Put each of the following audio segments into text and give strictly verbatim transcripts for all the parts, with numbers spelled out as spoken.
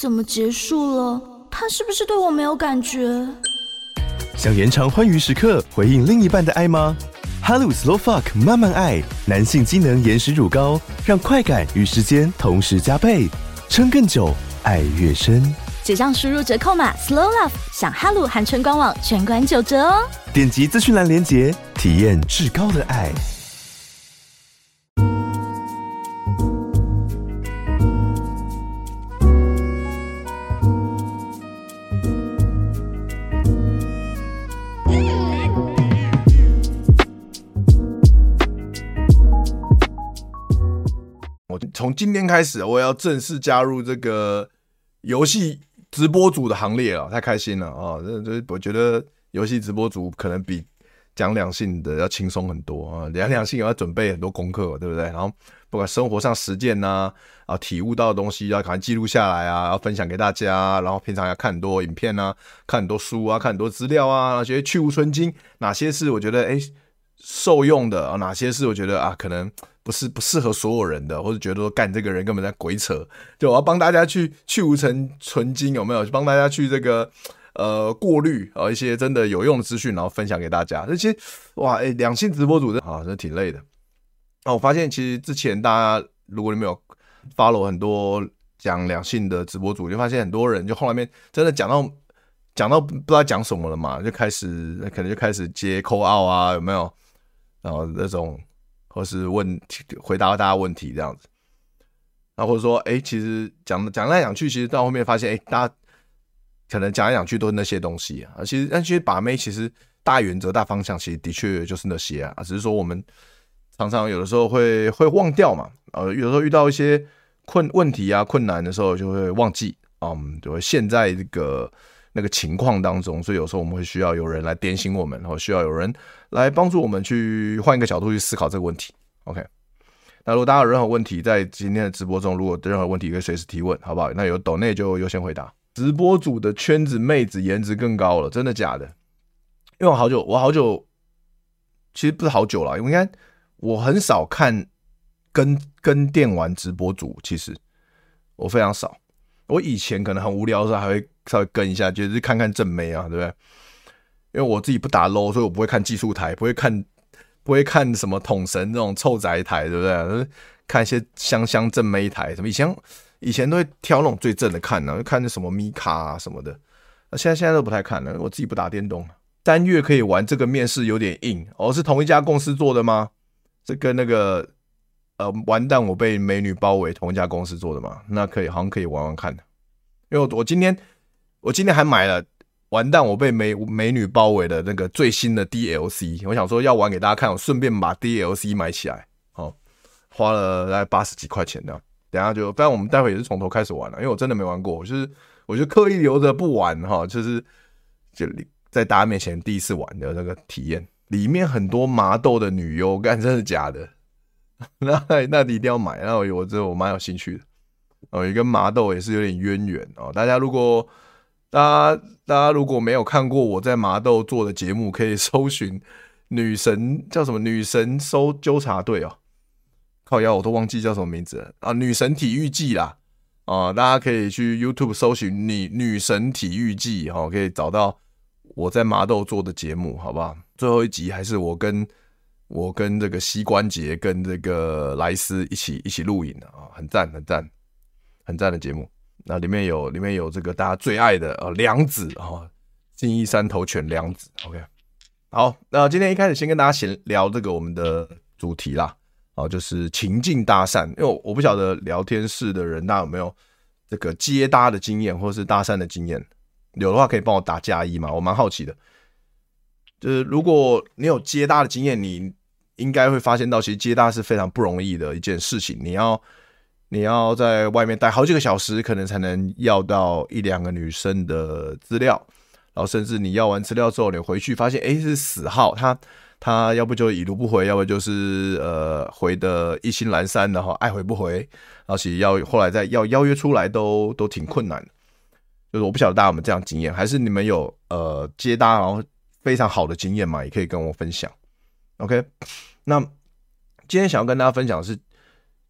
怎么结束了？他是不是对我没有感觉？ 想延长欢愉时刻，回应另一半的爱吗？哈鲁 Slow Fuck 慢慢爱，男性机能延时乳膏，让快感与时间同时加倍，撑更久，爱越深。 结账输入折扣码 Slow Love， 享哈鲁含春官网全馆九折哦！ 点击资讯栏连结，体验至高的爱。 我从今天开始，我也要正式加入这个游戏直播组的行列了，太开心了啊！这我觉得游戏直播组可能比讲两性的要轻松很多啊，讲两性也要准备很多功课，对不对？然后不管生活上实践呐、啊，啊体悟到的东西要赶快记录下来啊，要分享给大家，然后平常要看很多影片啊，看很多书啊，看很多资料啊，觉得去无存精，哪些是我觉得哎受用的啊，哪些是我觉得啊可能不是不适合所有人的，或者觉得说干这个人根本在鬼扯，就我要帮大家去去无存存精，有没有？帮大家去这个呃过滤啊一些真的有用的资讯，然后分享给大家。这些哇，哎，两性直播主啊，真的挺累的。那、啊、我发现其实之前大家如果你没有 follow 很多讲两性的直播主，就发现很多人就后面真的讲到讲到不知道讲什么了嘛，就开始可能就开始接 call out 啊，有没有？然后那种。或是问回答大家问题这样子，然后或者说，哎，其实讲讲来讲去，其实到后面发现，哎，大家可能讲来讲去都是那些东西啊。其实那些把妹，其实大原则、大方向，其实的确就是那些啊。只是说我们常常有的时候会会忘掉嘛，呃，有的时候遇到一些困问题啊、困难的时候，就会忘记，嗯，就会陷在这个那个情况当中，所以有时候我们会需要有人来点醒我们，然后需要有人来帮助我们去换一个角度去思考这个问题。OK， 那如果大家有任何问题，在今天的直播中，如果有任何问题可以随时提问，好不好？那有抖内就优先回答。直播组的圈子妹子颜值更高了，真的假的？因为我好久，我好久，其实不是好久了，应该我很少看跟跟电玩直播组，其实我非常少。我以前可能很无聊的时候还会稍微跟一下，就是看看正妹啊，对不对？因为我自己不打 low， 所以我不会看技术台，不会看不会看什么统神这种臭宅台，对不对？看一些香香正妹台，什么以前以前都会挑那种最正的看呢、啊，看什么米卡啊什么的。那现在现在都不太看了，我自己不打电动。单月可以玩这个面试有点硬哦，是同一家公司做的吗？这跟那个呃完蛋我被美女包围同一家公司做的吗？那可以，好像可以玩玩看。因为我我今天我今天还买了。完蛋！我被 美, 美女包围的那个最新的 D L C， 我想说要玩给大家看，我顺便把 D L C 买起来，哦，花了大概八十几块钱的。等一下就，不然我们待会也是从头开始玩了，因为我真的没玩过，我就是我就刻意留着不玩哈，就是就在大家面前第一次玩的那个体验。里面很多麻豆的女优，干真的假的？那那你一定要买，那我我这我蛮有兴趣的。哦，也跟麻豆也是有点渊源哦。大家如果大家大家如果没有看过我在麻豆做的节目，可以搜寻女神叫什么女神搜纠察队哦，靠腰我都忘记叫什么名字了啊，女神体育季啦啊，大家可以去 YouTube 搜寻女女神体育季哈、哦，可以找到我在麻豆做的节目，好不好？最后一集还是我跟我跟这个膝关节跟这个莱斯一起一起录影的啊，很赞很赞很赞的节目。那里面有里面有这个大家最爱的呃梁子啊，信义山头犬梁子 ，OK， 好，那今天一开始先跟大家闲聊这个我们的主题啦，啊，就是情境搭讪，因为我不晓得聊天室的人大家有没有这个接搭的经验或是搭讪的经验，有的话可以帮我打加一嘛，我蛮好奇的，就是如果你有接搭的经验，你应该会发现到其实接搭是非常不容易的一件事情，你要。你要在外面待好几个小时，可能才能要到一两个女生的资料，然后甚至你要完资料之后，你回去发现，哎，是死号，他他要不就已读不回，要不就是呃回的一心阑珊的哈，爱回不回，然后其实要后来再要邀约出来都都挺困难的。就是我不晓得大家有没有这样经验，还是你们有呃接搭然后非常好的经验嘛，也可以跟我分享。OK， 那今天想要跟大家分享的是。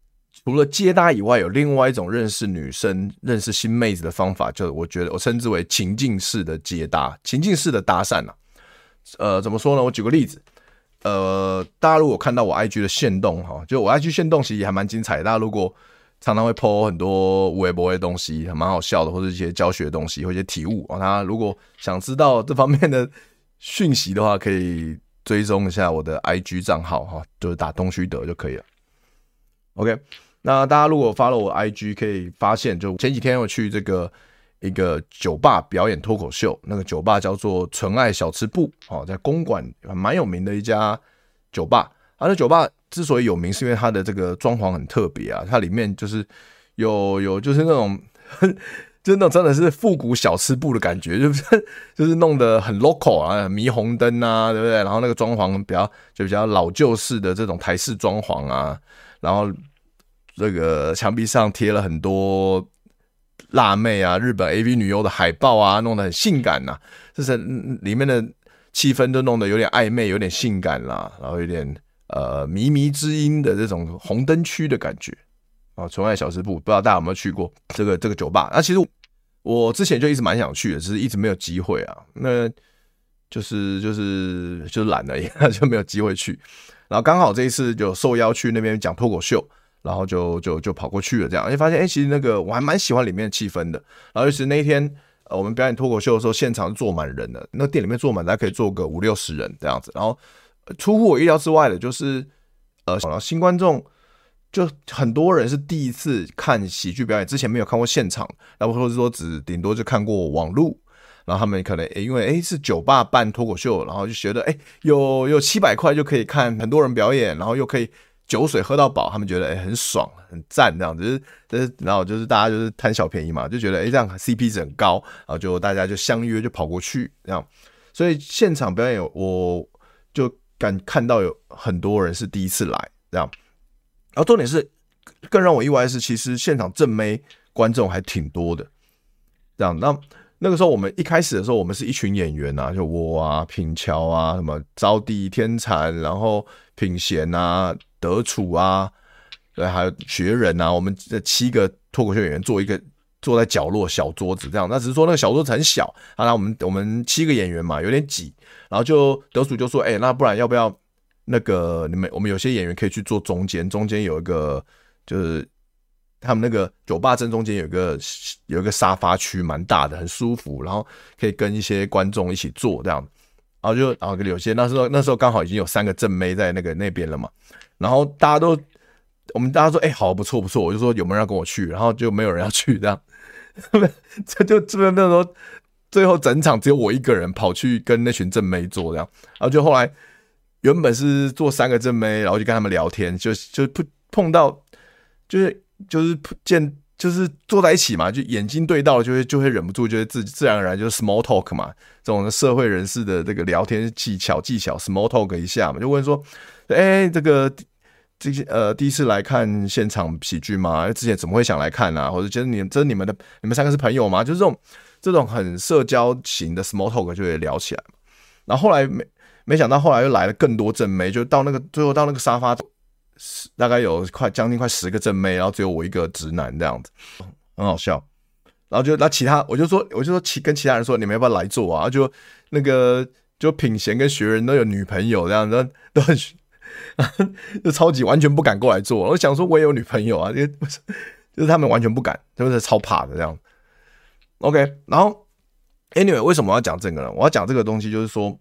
除了接搭以外，有另外一种认识女生、认识新妹子的方法，就我觉得我称之为情境式的接搭、情境式的搭讪啊。呃，怎么说呢？我举个例子，呃，大家如果看到我 I G 的限动哈，就我 I G 限动其实也还蛮精彩的。大家如果常常会 po 很多微博的东西，蛮好笑的，或者一些教学的东西，或者一些体悟啊。大家如果想知道这方面的讯息的话，可以追踪一下我的 I G 账号哈，就是打东虚德就可以了。OK， 那大家如果 follow 我 I G， 可以发现，就前几天我去这个一个酒吧表演脱口秀，那个酒吧叫做纯爱小吃部，在公馆蛮有名的一家酒吧。它的酒吧之所以有名，是因为它的这个装潢很特别啊，它里面就是有有就是那种就是那种真的是复古小吃部的感觉，就是就是弄得很 local 啊，霓虹灯啊，对不对？然后那个装潢比较就比较老旧式的这种台式装潢啊，然后这个墙壁上贴了很多辣妹啊、日本 A V 女优的海报啊，弄得很性感呐、啊，就是里面的气氛都弄得有点暧昧，有点性感啦，然后有点呃靡靡之音的这种红灯区的感觉啊。纯爱小吃部，不知道大家有没有去过这个这个酒吧？那、啊、其实我之前就一直蛮想去的，只是一直没有机会啊。那就是就是就是懒而已，就没有机会去。然后刚好这一次就受邀去那边讲脱口秀。然后就就就跑过去了，这样，就发现，哎，其实那个我还蛮喜欢里面的气氛的。然后尤其是那一天，呃，我们表演脱口秀的时候，现场坐满人了，那店里面坐满，大概可以坐个五六十人这样子。然后、呃、出乎我意料之外的，就是呃，然后新观众就很多人是第一次看喜剧表演，之前没有看过现场，然后或者说只顶多就看过网路。然后他们可能、欸、因为哎是酒吧办脱口秀，然后就觉得哎有有七百块就可以看很多人表演，然后又可以酒水喝到饱，他们觉得哎、欸、很爽很赞这样子，就是就是然后就是大家就是贪小便宜嘛，就觉得哎、欸、这样 C P 值很高，然后就大家就相约就跑过去这样，所以现场表演我就敢看到有很多人是第一次来这样，然后重点是更让我意外的是，其实现场正妹观众还挺多的这样。那那个时候我们一开始的时候，我们是一群演员啊，就我啊、品乔啊、什么招娣、天蚕，然后品贤啊、德楚啊，对，还有学人啊，我们这七个脱口秀演员坐一个坐在角落小桌子这样。那只是说那个小桌子很小，啊，那我们我们七个演员嘛，有点挤，然后就德楚就说，哎、欸，那不然要不要那个你们我们有些演员可以去坐中间，中间有一个就是。他们那个酒吧正中间有一个有一个沙发区，蛮大的，很舒服，然后可以跟一些观众一起坐这样，然后就然后有些那时候那时候刚好已经有三个正妹在那个那边了嘛，然后大家都我们大家说哎、欸、好不错不错，我就说有没有人要跟我去，然后就没有人要去这样，这就这边那时候最后整场只有我一个人跑去跟那群正妹坐这样，然后就后来原本是坐三个正妹，然后就跟他们聊天，就就碰到就是。就是见就是坐在一起嘛，就眼睛对到了就会就会忍不住，就会自自然而然就是 small talk 嘛，这种社会人士的这个聊天技巧技巧 small talk 一下嘛，就问说，哎、欸，这个这些呃第一次来看现场喜剧吗？之前怎么会想来看啊？或者觉得你这是你们的你们三个是朋友吗？就是这种这种很社交型的 small talk 就会聊起来嘛。然后后来没没想到后来又来了更多正妹，就到那个最后到那个沙发。大概有快将近快十个正妹，然后只有我一个直男这样子，很好笑。然后就那其他我就说我就说其跟其他人说你们要不要来做啊？然后就那个就品贤跟学人都有女朋友这样子，都很就超级完全不敢过来做。我想说我也有女朋友啊，就是他们完全不敢，就是超怕的这样。OK， 然后 anyway 为什么我要讲这个呢？我要讲这个东西就是说，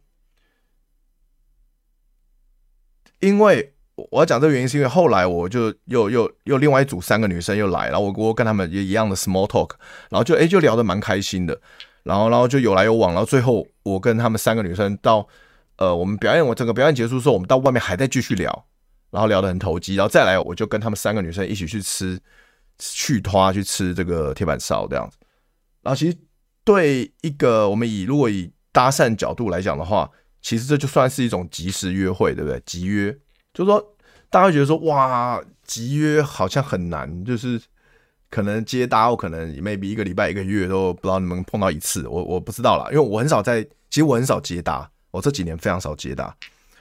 因为。我要讲这个原因是因为后来我就又又又另外一组三个女生又来，然后我我跟他们也一样的 small talk， 然后就哎、欸、就聊得蛮开心的，然后然后就有来有往，然后最后我跟他们三个女生到呃我们表演我整个表演结束之后，我们到外面还在继续聊，然后聊得很投机，然后再来我就跟他们三个女生一起去吃去拖去吃这个铁板烧这样子，然后其实对一个我们以如果以搭讪角度来讲的话，其实这就算是一种即时约会，对不对？即约。就是说，大家会觉得说，哇，集约好像很难，就是可能接搭，我可能 maybe 一个礼拜、一个月都不知道你们碰到一次，我我不知道啦，因为我很少在，其实我很少接搭，我这几年非常少接搭。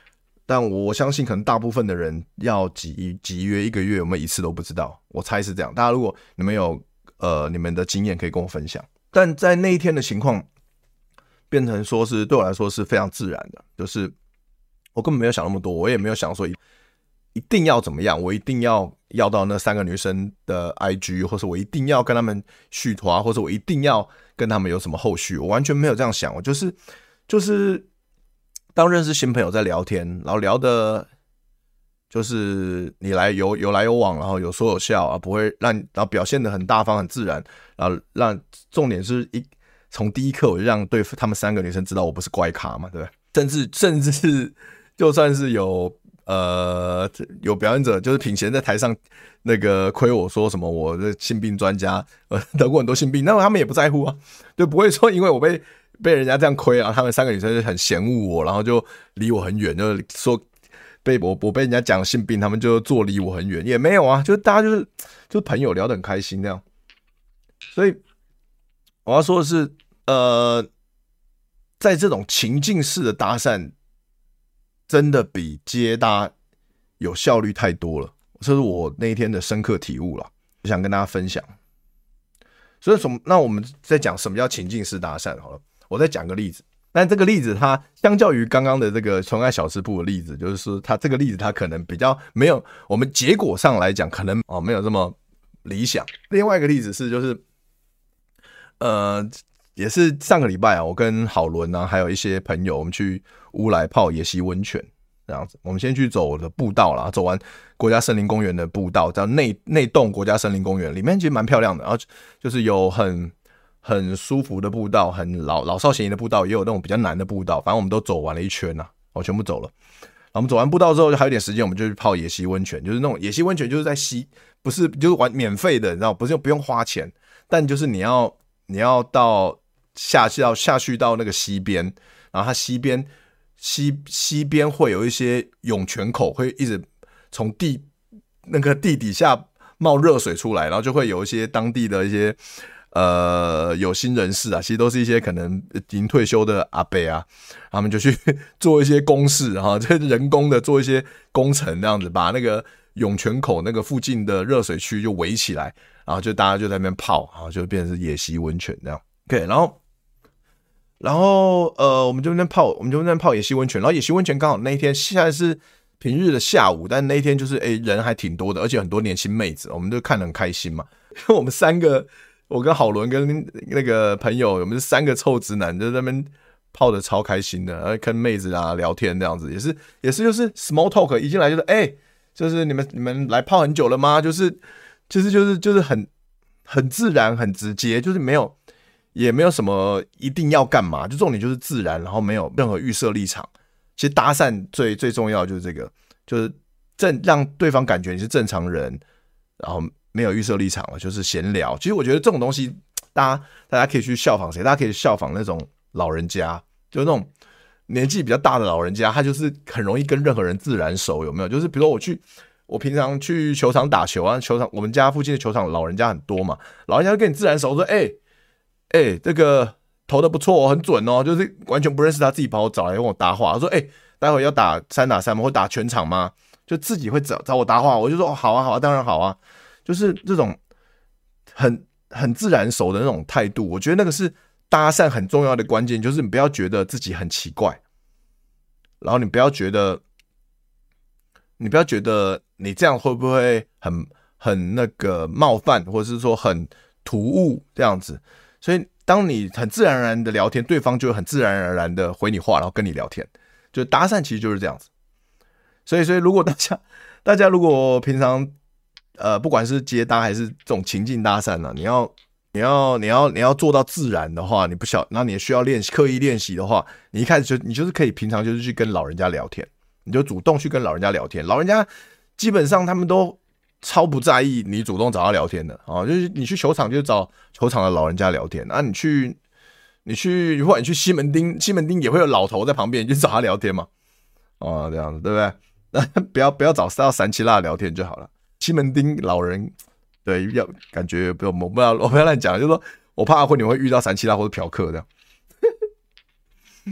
但我相信可能大部分的人要几几约一个月，我们一次都不知道。我猜是这样。大家如果你们有呃你们的经验可以跟我分享。但在那一天的情况变成说是对我来说是非常自然的，就是我根本没有想那么多，我也没有想说一定要怎么样，我一定要要到那三个女生的 I G， 或者我一定要跟他们续团，或者我一定要跟他们有什么后续，我完全没有这样想。我就是就是当认识新朋友在聊天，然后聊的就是你来有有来有往，然后有说有笑啊，不会让然后表现得很大方很自然，然后让重点是一从第一刻我就让对他们三个女生知道我不是乖咖嘛，对不对？甚至甚至是就算是有。呃，有表演者就是品贤在台上那个亏我说什么我的性病专家，呃，得过很多性病，那他们也不在乎啊，就不会说因为我被被人家这样亏啊，他们三个女生就很嫌恶我，然后就离我很远，就说被我我被人家讲性病，他们就坐离我很远，也没有啊，就大家就是就是朋友聊得很开心这样，所以我要说的是，呃，在这种情境式的搭讪。真的比接搭有效率太多了，这是我那一天的深刻体悟了，我想跟大家分享。所以什么？那我们再讲什么叫情境式搭讪好了。我再讲个例子，但这个例子它相较于刚刚的这个纯爱小吃部的例子，就是说它这个例子它可能比较没有我们结果上来讲可能哦没有这么理想。另外一个例子是就是呃。也是上个礼拜啊，我跟郝伦啊，还有一些朋友，我们去乌来泡野溪温泉，这样子。我们先去走我的步道啦，走完国家森林公园的步道，叫内内洞国家森林公园，里面其实蛮漂亮的，然后就是有很很舒服的步道，很老老少咸宜的步道，也有那种比较难的步道，反正我们都走完了一圈啊，我全部走了。然后我们走完步道之后，还有点时间，我们就去泡野溪温泉，就是那种野溪温泉，就是在溪，不是就是玩免费的，你知道，不是不用花钱，但就是你要你要到。下去到下去到那个溪边，然后它溪边溪溪边会有一些涌泉口，会一直从地那个地底下冒热水出来，然后就会有一些当地的一些呃有心人士啊，其实都是一些可能已经退休的阿伯啊，他们就去做一些工事哈，就人工的做一些工程，这样子把那个涌泉口那个附近的热水区就围起来，然后就大家就在那边泡，然后就变成是野溪温泉这样。OK， 然后。然后呃，我们就在那边泡，我们就在那边泡野溪温泉。然后野溪温泉刚好那一天现在是平日的下午，但那一天就是哎人还挺多的，而且很多年轻妹子，我们就看得很开心嘛。因为我们三个，我跟郝伦跟那个朋友，我们是三个臭直男，就在那边泡的超开心的，然后跟妹子啊聊天这样子，也是也是就是 small talk， 一进来就是哎，就是你们你们来泡很久了吗？就是就是就是就是很很自然很直接，就是没有。也没有什么一定要干嘛，就重点就是自然，然后没有任何预设立场。其实搭讪最最重要的就是这个，就是正让对方感觉你是正常人，然后没有预设立场了，就是闲聊。其实我觉得这种东西，大家大家可以去效仿谁？大家可以效仿那种老人家，就是那种年纪比较大的老人家，他就是很容易跟任何人自然熟，有没有？就是比如说我去。我平常去球场打球啊，球场我们家附近的球场老人家很多嘛，老人家就跟你自然熟，说哎。欸哎、欸，这个投的不错哦，很准哦，就是完全不认识他，自己把我找来跟我搭话。他说：“哎、欸，待会要打三打三吗？或打全场吗？”就自己会找找我搭话，我就说：“哦，好啊，好啊，当然好啊。”就是这种很很自然熟的那种态度，我觉得那个是搭讪很重要的关键，就是你不要觉得自己很奇怪，然后你不要觉得，你不要觉得你这样会不会很很那个冒犯，或者是说很突兀这样子。所以，当你很自然而然的聊天，对方就会很自然而然的回你话，然后跟你聊天。就搭讪其实就是这样子。所以，所以如果大家大家如果平常呃不管是接搭还是这种情境搭讪呢、啊，你要你要你要你要做到自然的话，你不晓，然后你需要练习刻意练习的话，你一开始就你就是可以平常就是去跟老人家聊天，你就主动去跟老人家聊天。老人家基本上他们都。超不在意你主动找他聊天的啊，就是你去球场就找球场的老人家聊天啊，你去你去或者你去西门町，西门町也会有老头在旁边，你就找他聊天嘛，哦、啊、这样子对不对？那不要不要找到三七辣聊天就好了。西门町老人对要感觉不我不要我不要乱讲，就是说我怕会你会遇到三七辣或者嫖客这样。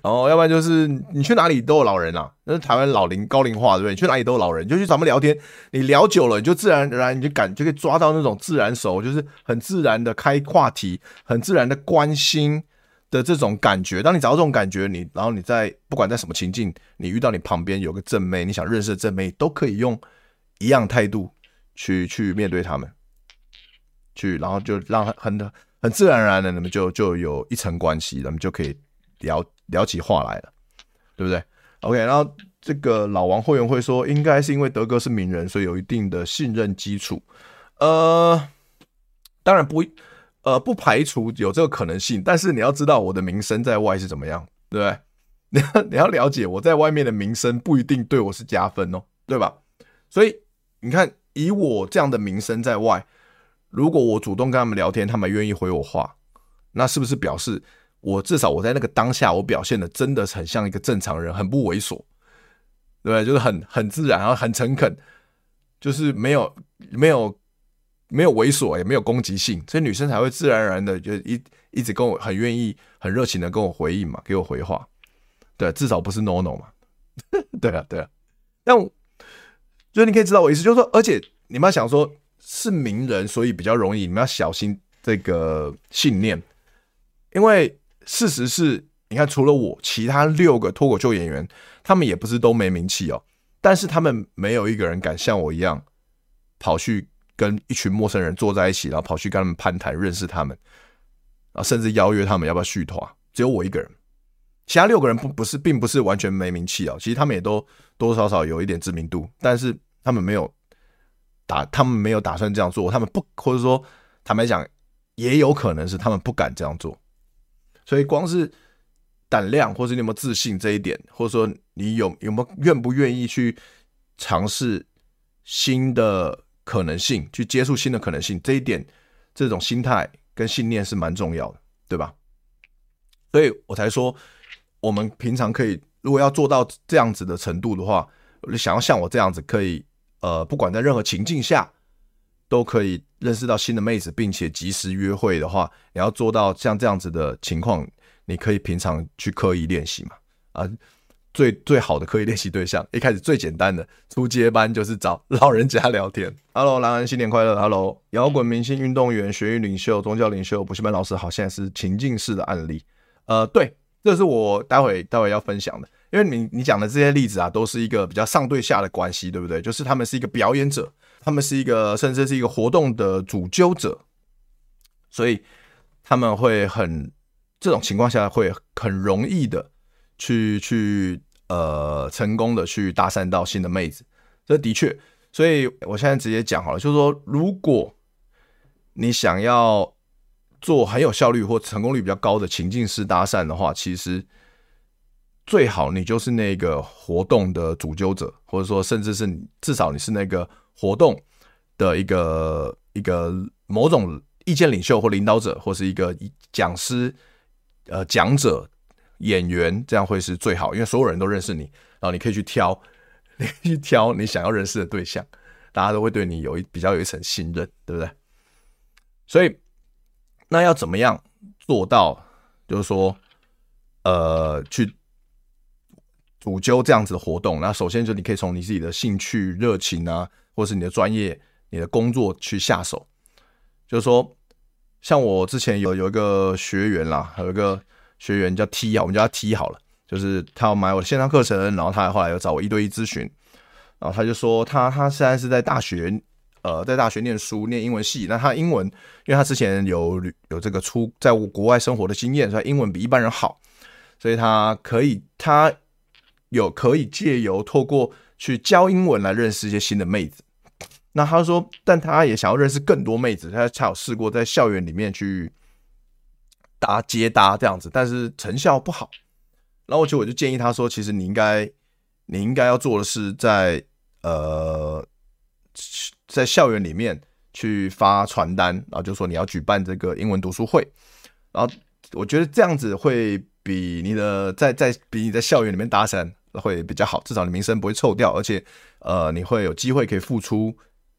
哦，要不然就是你去哪里都有老人啊，那是台湾老龄高龄化，对不对？你去哪里都有老人，你就去找他们聊天，你聊久了，你就自然而然你就感就可以抓到那种自然熟，就是很自然的开话题，很自然的关心的这种感觉。当你找到这种感觉，你然后你在不管在什么情境，你遇到你旁边有个正妹，你想认识的正妹，都可以用一样态度去去面对他们，去然后就让很很自然而然的，你们就就有一层关系，你们就可以聊。聊起话来了，对不对 ？OK， 然后这个老王会员会说，应该是因为德哥是名人，所以有一定的信任基础。呃，当然不，呃，不排除有这个可能性，但是你要知道我的名声在外是怎么样，对不对？你要你要了解我在外面的名声不一定对我是加分哦，对吧？所以你看，以我这样的名声在外，如果我主动跟他们聊天，他们愿意回我话，那是不是表示？我至少我在那个当下，我表现的真的很像一个正常人，很不猥琐，对不对？就是很很自然，然后很诚恳，就是没有没有没有猥琐，也没有攻击性，所以女生才会自然而然的就一一直跟我很愿意、很热情的跟我回应嘛，给我回话，对，至少不是 no no 嘛，对啊对啊。但就是你可以知道我意思，就是说，而且你们要想说，是名人，所以比较容易，你们要小心这个信念，因为。事实是，你看，除了我，其他六个脱口秀演员，他们也不是都没名气哦，但是他们没有一个人敢像我一样，跑去跟一群陌生人坐在一起，然后跑去跟他们攀谈，认识他们，然后甚至邀约他们要不要续团，只有我一个人，其他六个人不不是，并不是完全没名气哦，其实他们也都多多少少有一点知名度，但是他们没有打，他们没有打算这样做，他们不，或者说坦白讲，也有可能是他们不敢这样做。所以光是胆量，或是你有没有自信这一点，或者说你有有没有愿不愿意去尝试新的可能性，去接触新的可能性，这一点，这种心态跟信念是蛮重要的，对吧？所以我才说，我们平常可以，如果要做到这样子的程度的话，想要像我这样子，可以呃，不管在任何情境下。都可以认识到新的妹子，并且及时约会的话，你要做到像这样子的情况，你可以平常去刻意练习嘛。啊，最最好的刻意练习对象，一开始最简单的初阶班就是找老人家聊天。Hello， 蓝安新年快乐。Hello， 摇滚明星、运动员、学运领袖、宗教领袖、补习班老师，好，现在是情境式的案例。呃，对，这是我待会待会要分享的，因为你你讲的这些例子啊，都是一个比较上对下的关系，对不对？就是他们是一个表演者。他们是一个，甚至是一个活动的主揪者，所以他们会很这种情况下会很容易的去去呃成功的去搭讪到新的妹子，这的确，所以我现在直接讲好了，就是说，如果你想要做很有效率或成功率比较高的情境式搭讪的话，其实最好你就是那个活动的主揪者，或者说甚至是至少你是那个。活动的一个一个某种意见领袖或领导者，或是一个讲师、呃讲者、演员，这样会是最好，因为所有人都认识你，然后你可以去挑，你可以去挑你想要认识的对象，大家都会对你有一比较有一层信任，对不对？所以那要怎么样做到，就是说，呃，去主揪这样子的活动？那首先就你可以从你自己的兴趣、热情啊。或是你的专业、你的工作去下手，就是说，像我之前有有一个学员啦，有一个学员叫 T 啊，我们叫他 T 好了，就是他要买我的线上课程，然后他后来又找我一对一咨询，然后他就说他他现在是在大学，呃，在大学念书，念英文系，那他英文，因为他之前有有这个出在国外生活的经验，所以他英文比一般人好，所以他可以他有可以借由透过去教英文来认识一些新的妹子。那他说，但他也想要认识更多妹子，他他有试过在校园里面去搭接搭这样子，但是成效不好。然后我就我就建议他说，其实你应该你应该要做的是在呃在校园里面去发传单，然后就说你要举办这个英文读书会。然后我觉得这样子会比你的在在比你在校园里面搭讪会比较好，至少你名声不会臭掉，而且呃你会有机会可以付出。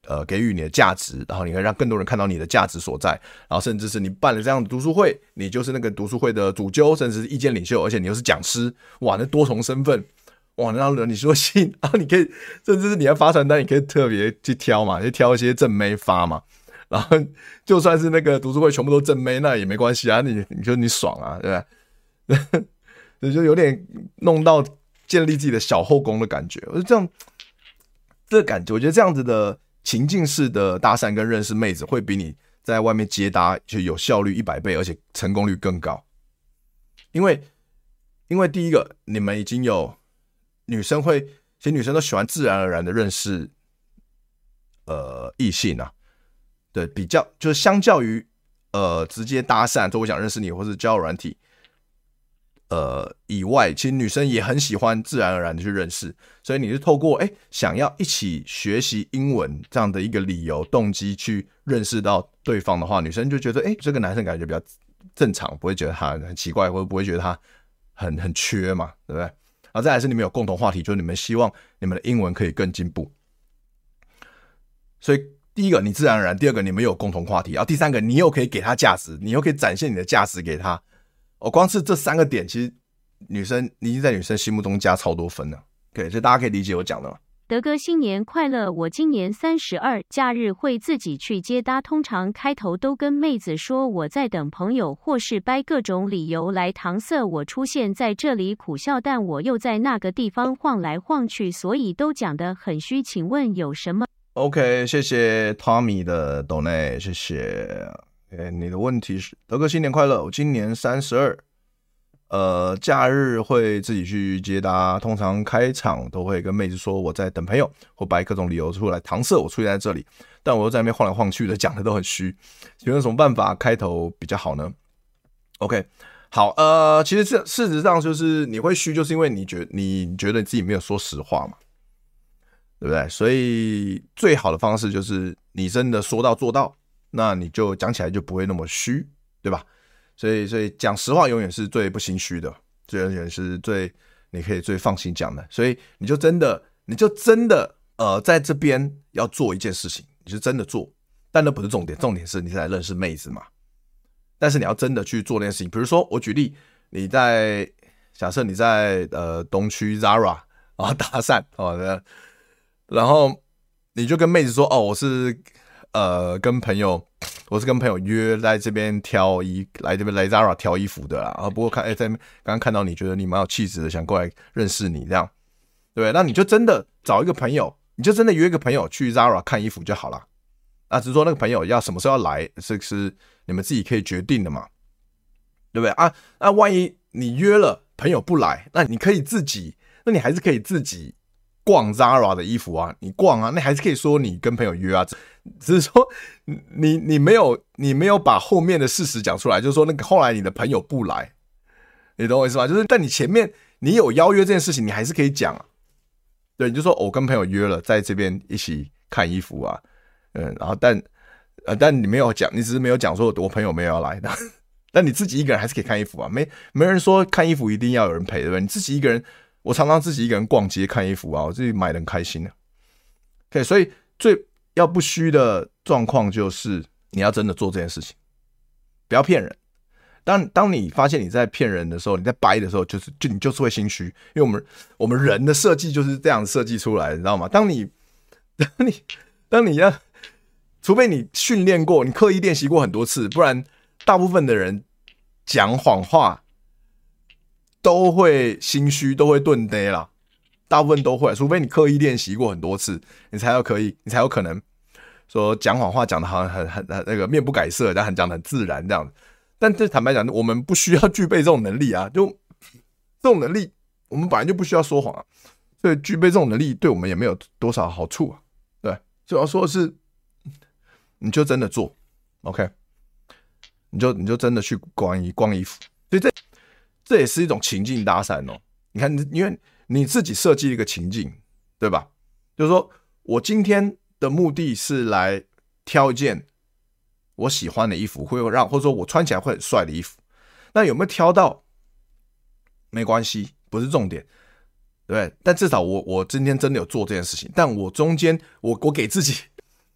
呃给予你的价值，然后你可以让更多人看到你的价值所在，然后甚至是你办了这样的读书会，你就是那个读书会的主揪，甚至是意见领袖，而且你又是讲师，哇，那多重身份，哇，那让你说信，然后你可以甚至是你要发传单，你可以特别去挑嘛，去挑一些正妹发嘛。然后就算是那个读书会全部都正妹，那也没关系啊，你你就你爽啊，对吧？就有点弄到建立自己的小后宫的感觉，我就这样，这个感觉，我觉得这样子的情境式的搭讪跟认识妹子，会比你在外面接搭就有效率一百倍，而且成功率更高。因为因为第一个，你们已经有女生会，其实女生都喜欢自然而然的认识呃异性啊。对，比较就是相较于呃直接搭讪，说我想认识你，或是交友软体，呃以外，其实女生也很喜欢自然而然的去认识，所以你是透过哎想要一起学习英文这样的一个理由动机去认识到对方的话，女生就觉得哎这个男生感觉比较正常，不会觉得他很奇怪，或者不会觉得他很很缺嘛，对不对？然后再来是你们有共同话题，就是你们希望你们的英文可以更进步，所以。第一个你自然而然，第二个你们有共同话题，然后第三个你又可以给他价值，你又可以展现你的价值给他。哦，光是这三个点，其实女生你已经在女生心目中加超多分了。对，所以大家可以理解我讲的吗？ 德哥新年快乐！我今年三十二，假日会自己去接搭，通常开头都跟妹子说我在等朋友，或是掰各种理由来搪塞我出现在这里苦笑，但我又在那个地方晃来晃去，所以都讲得很虚。请问有什么 ？OK， 谢谢 Tommy 的 donate， 谢谢。Okay， 你的问题是德哥新年快乐，我今年三十二，呃，假日会自己去接搭，通常开场都会跟妹子说我在等朋友，或摆各种理由出来搪塞我出现在这里，但我又在那边晃来晃去的，讲的都很虚。请问有什么办法开头比较好呢 ？OK， 好，呃，其实这事实上就是你会虚，就是因为你觉得你觉得你自己没有说实话嘛。对不对？所以最好的方式就是你真的说到做到，那你就讲起来就不会那么虚，对吧？所以，所以讲实话永远是最不心虚的，这永远是最你可以最放心讲的。所以你就真的，你就真的呃，在这边要做一件事情，你就真的做，但那不是重点，重点是你是来认识妹子嘛。但是你要真的去做那件事情，比如说我举例，你在假设你在呃东区 Zara 啊搭讪哦的。然后你就跟妹子说哦，我是呃跟朋友，我是跟朋友约来这边挑衣，来这边来 Zara 挑衣服的啦。啊，不过看哎，在刚刚看到你觉得你蛮有气质的，想过来认识你这样，对不对？那你就真的找一个朋友，你就真的约一个朋友去 Zara 看衣服就好了。啊，只是说那个朋友要什么时候要来，这是你们自己可以决定的嘛，对不对？啊，那万一你约了朋友不来，那你可以自己，那你还是可以自己。逛 Zara 的衣服啊，你逛啊，那还是可以说你跟朋友约啊，只是说你你没有你没有把后面的事实讲出来，就是说那个后来你的朋友不来，你懂我意思吗？就是但你前面你有邀约这件事情，你还是可以讲啊，对，你就说我跟朋友约了，在这边一起看衣服啊，嗯，然后但呃但你没有讲，你只是没有讲说我朋友没有要来的，但你自己一个人还是可以看衣服啊，没没人说看衣服一定要有人陪，对不对？你自己一个人。我常常自己一个人逛街看衣服啊，我自己买得很开心的。OK， 所以最要不虚的状况就是你要真的做这件事情，不要骗人。当当你发现你在骗人的时候，你在掰的时候，就是就你就是会心虚，因为我们我们人的设计就是这样设计出来的，你知道吗？当你当你当你要，除非你训练过，你刻意练习过很多次，不然大部分的人讲谎话。都会心虚，都会顿呆啦，大部分都会，除非你刻意练习过很多次，你才有可以，你才有可能说讲谎话讲的好像很很很那个面不改色，但很讲的很自然这样子。但这坦白讲，我们不需要具备这种能力啊，就这种能力，我们本来就不需要说谎啊，所以具备这种能力对我们也没有多少好处啊。对，所以要说的是，你就真的做 ，OK， 你就你就真的去逛衣逛衣服，所以这。这也是一种情境搭讪哦。你看，因为你自己设计一个情境，对吧？就是说我今天的目的是来挑一件我喜欢的衣服，会让或者说我穿起来会很帅的衣服。那有没有挑到没关系，不是重点，对不对？但至少我我今天真的有做这件事情。但我中间我我给自己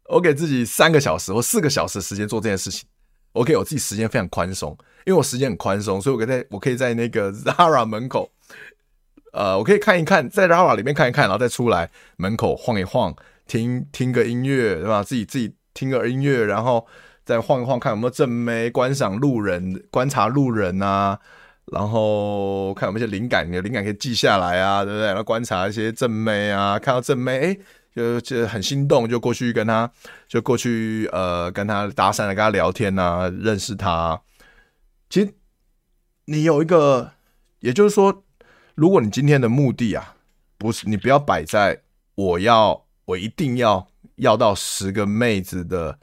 我给自己三个小时或四个小时的时间做这件事情，我给我自己时间非常宽松，因为我时间很宽松，所以我可以在我可以在那个 Zara 门口，呃，我可以看一看，在 Zara 里面看一看，然后再出来门口晃一晃，听听个音乐，对吧？自己自己听个音乐，然后再晃一晃，看有没有正妹，观赏路人，观察路人啊。然后看有没有一些灵感，你的灵感可以记下来啊，对不对？然后观察一些正妹啊，看到正妹，哎，就就很心动，就过去跟他，就过去呃跟他搭讪，跟他聊天啊，认识他。其实你有一个，也就是说，如果你今天的目的啊，不是你不要摆在我要我一定要要到十个妹子的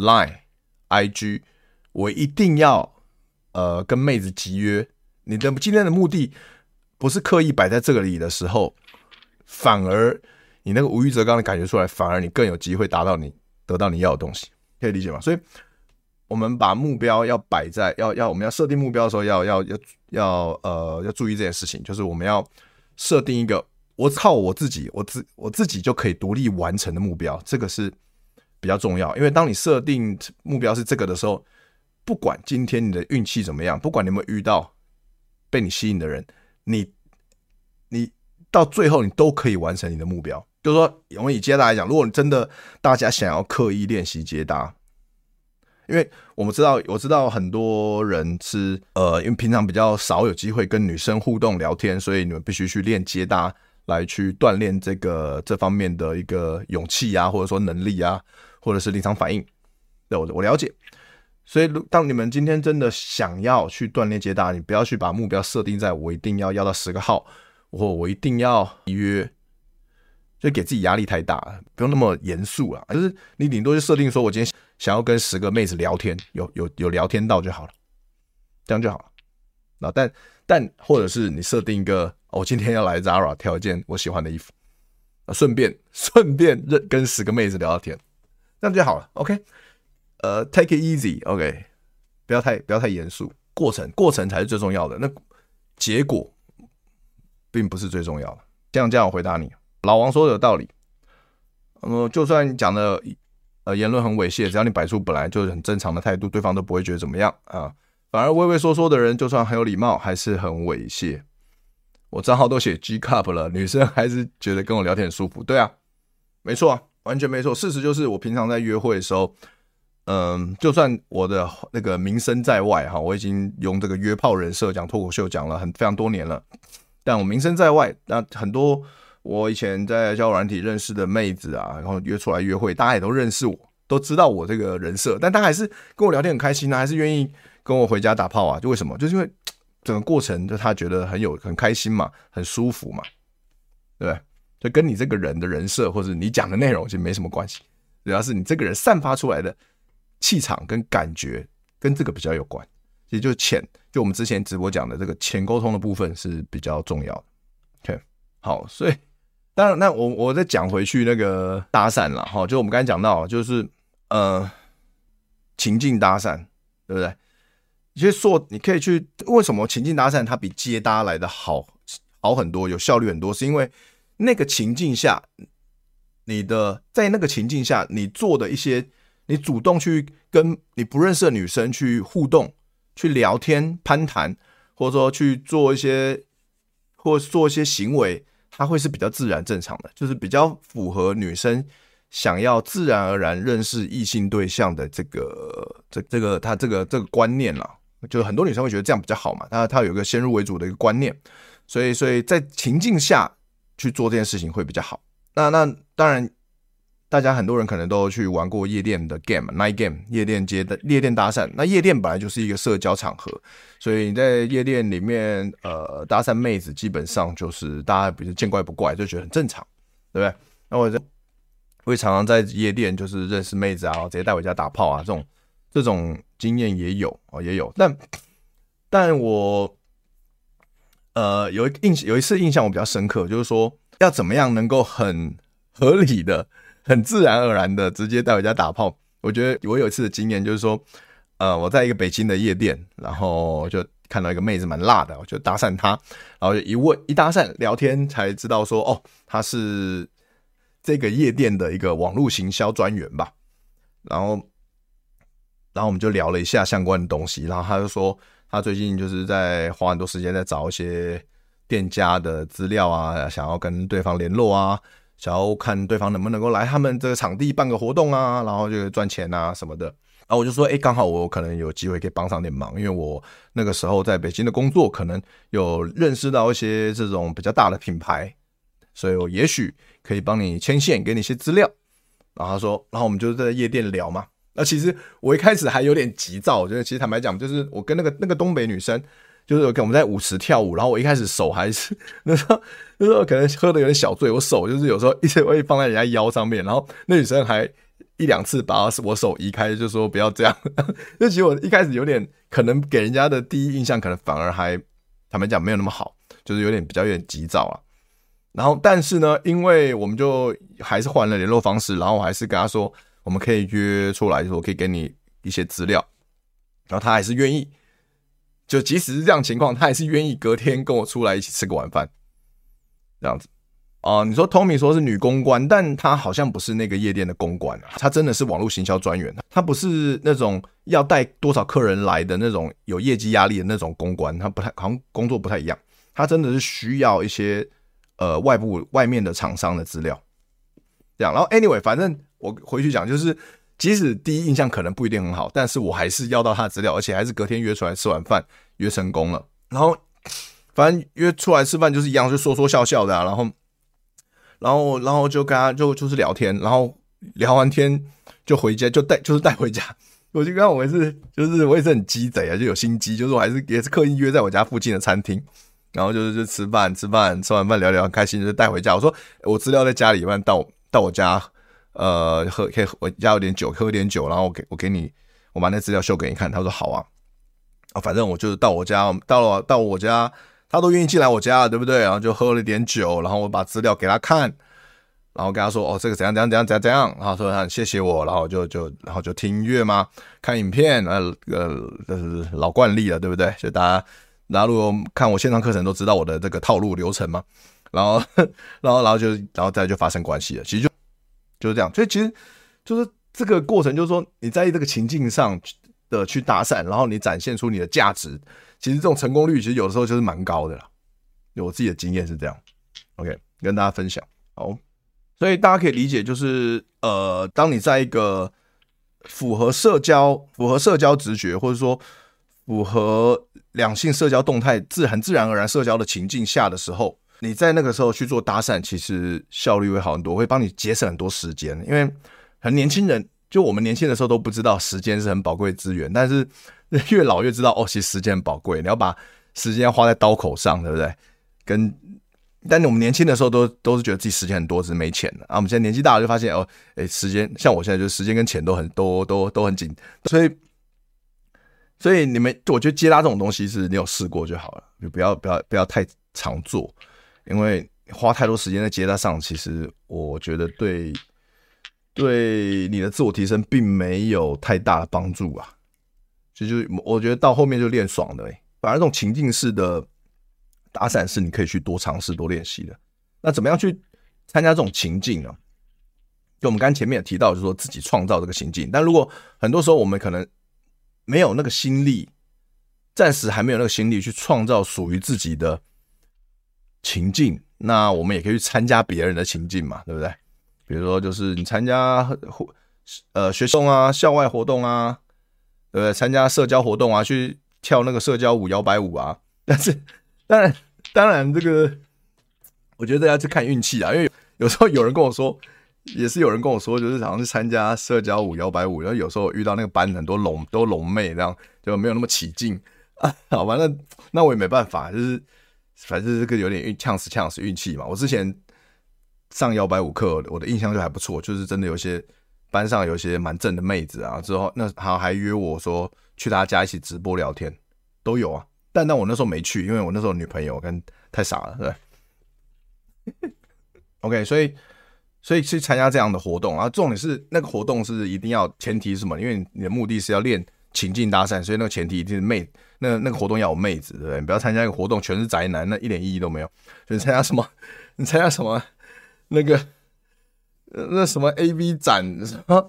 Line、I G， 我一定要呃跟妹子集约。你的今天的目的不是刻意摆在这个里的时候，反而你那个无欲则刚的感觉出来，反而你更有机会达到你得到你要的东西，可以理解吗？所以我们把目标要摆在要要我们要设定目标的时候，要要要要呃要注意这件事情，就是我们要设定一个我靠我自己我自我自己就可以独立完成的目标，这个是比较重要。因为当你设定目标是这个的时候，不管今天你的运气怎么样，不管你有没有遇到被你吸引的人，你你到最后你都可以完成你的目标。就是说，我们以接搭来讲，如果你真的大家想要刻意练习接搭，因为我们知道，我知道很多人是呃，因为平常比较少有机会跟女生互动聊天，所以你们必须去练接搭来去锻炼这个这方面的一个勇气啊，或者说能力啊，或者是临场反应。对，我我了解。所以当你们今天真的想要去锻炼接搭，你不要去把目标设定在我一定要要到十个号，或我一定要约，就给自己压力太大，不用那么严肃啦。就是你顶多就设定说我今天想要跟十个妹子聊天，有有有聊天到就好了，这样就好了。那但但或者是你设定一个，哦，我今天要来 Zara 挑一件我喜欢的衣服，顺便顺便跟十个妹子聊聊天，这样就好了。OK。呃、uh, ，take it easy，OK， 不要太不要太严肃，过程过程才是最重要的，那结果并不是最重要的。这样这样我回答你，老王说的有道理。呃，就算你讲的呃言论很猥亵，只要你摆出本来就是很正常的态度，对方都不会觉得怎么样啊。反而畏畏缩缩的人，就算很有礼貌，还是很猥亵。我账号都写 G cup 了，女生还是觉得跟我聊天很舒服。对啊，没错啊，完全没错。事实就是我平常在约会的时候。嗯，就算我的那个名声在外哈，我已经用这个约炮人设讲脱口秀讲了很非常多年了，但我名声在外，那很多我以前在交友软体认识的妹子啊，然后约出来约会，大家也都认识我，都知道我这个人设，但他还是跟我聊天很开心啊，还是愿意跟我回家打炮啊，就为什么？就是因为整个过程就他觉得很有很开心嘛，很舒服嘛，对不对？就跟你这个人的人设或者你讲的内容其实没什么关系，主要是你这个人散发出来的气场跟感觉跟这个比较有关，其实就是潜，就我们之前直播讲的这个潜沟通的部分是比较重要的。OK， 好，所以当然，那我我再讲回去那个搭讪啦，哈，就我们刚才讲到，就是呃情境搭讪，对不对？其实说你可以去，为什么情境搭讪它比接搭来的好好很多，有效率很多，是因为那个情境下，你的在那个情境下，你做的一些。你主动去跟你不认识的女生去互动、去聊天、攀谈，或者说去做一些或做一些行为，它会是比较自然正常的，就是比较符合女生想要自然而然认识异性对象的这个这这个她这个这个观念啦。就很多女生会觉得这样比较好嘛，她她有一个先入为主的一个观念，所以所以在情境下去做这件事情会比较好。那那当然。大家很多人可能都去玩过夜店的 game，night game， 夜店接的夜店搭讪。那夜店本来就是一个社交场合，所以你在夜店里面，呃，搭讪妹子基本上就是大家比如见怪不怪，就觉得很正常，对不对？那我会常常在夜店就是认识妹子啊，直接带回家打炮啊，这种这种经验也有哦，也有。但但我呃有一印有一次印象我比较深刻，就是说要怎么样能够很合理的。很自然而然的直接带回家打炮。我觉得我有一次的经验就是说，呃，我在一个北京的夜店，然后就看到一个妹子蛮辣的，我就搭讪她，然后就一问一搭讪聊天才知道说，哦，她是这个夜店的一个网络行销专员吧。 然后然后我们就聊了一下相关的东西，然后他就说他最近就是在花很多时间在找一些店家的资料啊，想要跟对方联络啊，想要看对方能不能够来他们这个场地办个活动啊，然后就赚钱啊什么的。然后我就说，哎，刚好我可能有机会可以帮上点忙，因为我那个时候在北京的工作，可能有认识到一些这种比较大的品牌，所以我也许可以帮你牵线，给你一些资料。然后他说，然后我们就在夜店聊嘛。那其实我一开始还有点急躁，我觉得其实坦白讲，就是我跟那个那个东北女生，就是我们在舞池跳舞，然后我一开始手还是那时候那时候可能喝的有点小醉，我手就是有时候一直会放在人家腰上面，然后那女生还一两次把我手移开，就说不要这样。就其实我一开始有点可能给人家的第一印象，可能反而还坦白讲没有那么好，就是有点比较有点急躁啊。然后但是呢，因为我们就还是换了联络方式，然后我还是跟他说我们可以约出来，就是我可以给你一些资料，然后他还是愿意，就即使是这样情况，他还是愿意隔天跟我出来一起吃个晚饭，这样子。哦、呃，你说 Tommy 说是女公关，但她好像不是那个夜店的公关啊，她真的是网络行销专员，她不是那种要带多少客人来的那种有业绩压力的那种公关，她不太好像工作不太一样，她真的是需要一些呃外部外面的厂商的资料，这样。然后 anyway， 反正我回去讲，就是即使第一印象可能不一定很好，但是我还是要到她的资料，而且还是隔天约出来吃完饭，约成功了。然后反正约出来吃饭就是一样，就说说笑笑的啊，然后。然后，然后就跟他就就是聊天，然后聊完天就回家，就带就是带回家。我就跟他我也是，就是我也是很鸡贼啊，就有心机，就是我还是也是刻意约在我家附近的餐厅，然后就是就吃饭，吃饭吃完饭聊聊很开心，就带回家。我说我资料在家里，不然到到我家，呃，喝可以我家有点酒，喝点酒，然后我给我给你，我把那资料秀给你看。他说好啊，啊，反正我就是到我家，到了到我家。他都愿意进来我家了，对不对？然后就喝了点酒，然后我把资料给他看，然后跟他说：“哦，这个怎样怎样怎样怎样怎样。”然后说：“谢谢我。”然后就就然后就听音乐嘛，看影片，呃呃，老惯例了，对不对？所以大家大家如果看我线上课程都知道我的这个套路流程嘛。然后然后然后就然后再就发生关系了，其实就就是这样。所以其实就是这个过程，就是说你在这个情境上的去搭讪，然后你展现出你的价值。其实这种成功率其实有的时候就是蛮高的啦，我自己的经验是这样 ，OK， 跟大家分享。好，所以大家可以理解，就是呃，当你在一个符合社交、符合社交直觉，或者说符合两性社交动态、自很自然而然社交的情境下的时候，你在那个时候去做搭讪，其实效率会好很多，会帮你节省很多时间。因为很年轻人，就我们年轻的时候都不知道时间是很宝贵的资源，但是越老越知道哦，其实时间很宝贵，你要把时间花在刀口上，对不对？跟但我们年轻的时候都都是觉得自己时间很多，只是没钱了啊。我们现在年纪大了就发现哦，哎，时间像我现在就是时间跟钱都很都都都很紧，所以所以你们我觉得接搭这种东西是你有试过就好了，就不要不要不要太常做，因为花太多时间在接搭上，其实我觉得对对你的自我提升并没有太大的帮助啊。就就我觉得到后面就练爽的、欸，反而这种情境式的搭讪是你可以去多尝试、多练习的。那怎么样去参加这种情境呢？就我们刚才前面也提到，就是说自己创造这个情境。但如果很多时候我们可能没有那个心力，暂时还没有那个心力去创造属于自己的情境，那我们也可以去参加别人的情境嘛，对不对？比如说，就是你参加呃学生啊、校外活动啊。对不对？参加社交活动啊，去跳那个社交舞、摇摆舞啊。但是，当然，当然，这个我觉得要去看运气啊。因为有时候有人跟我说，也是有人跟我说，就是好像是参加社交舞、摇摆舞，然后有时候遇到那个班很多龙都龙妹，这样就没有那么起劲啊。好吧，那那我也没办法，就是反正这个有点运呛死呛死运气嘛。我之前上摇摆舞课，我的印象就还不错，就是真的有些。班上有些蛮正的妹子啊，之后那还还约我说去他家一起直播聊天，都有啊。但但我那时候没去，因为我那时候有女朋友，跟太傻了，对。OK， 所以所以去参加这样的活动，然后重点是那个活动是一定要前提是什么？因为你的目的是要练情境搭讪，所以那个前提一定是妹，那那个活动要有妹子，对不对？你不要参加一个活动全是宅男，那一点意义都没有。所以参加什么？你参加什么？那个。那什么 A V 展什么